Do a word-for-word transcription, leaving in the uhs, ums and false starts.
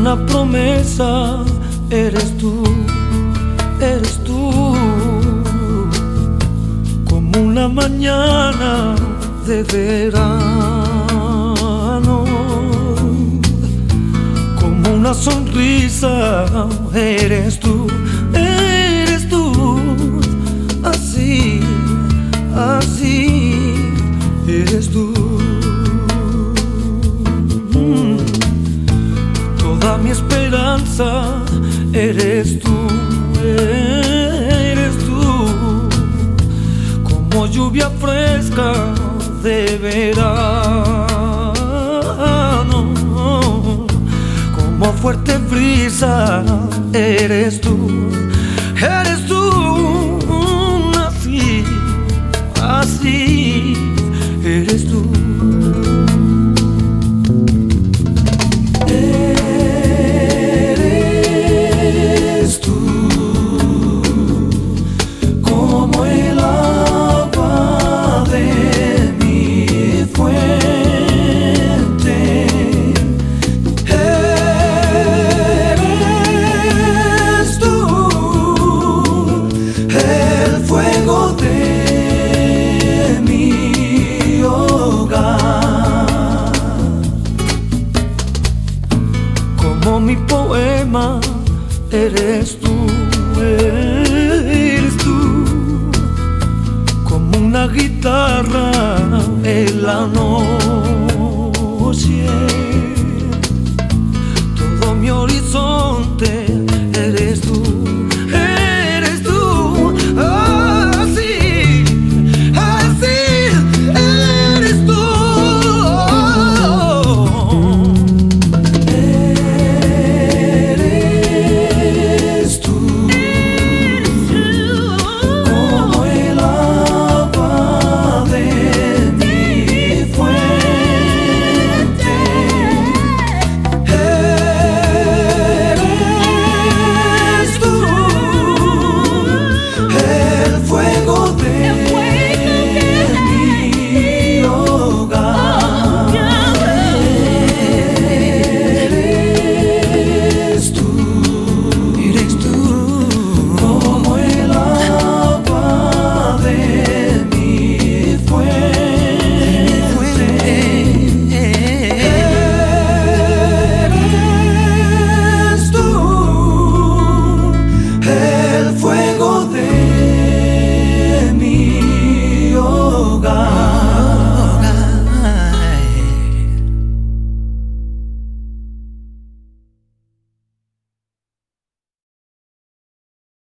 una promesa, eres tú, eres tú. Como una mañana de verano, como una sonrisa, eres tú, eres tú. Así, así, eres tú. Mm. Toda mi esperanza, eres tú, eres tú. Como lluvia fresca de verano, como fuerte brisa, eres tú, eres tú. Así, así, eres tú. Eres tú, como el agua de mi fuente. Eres tú, el fuego de mi hogar. Como mi poema, eres tú, eres tú. Como una guitarra en la noche,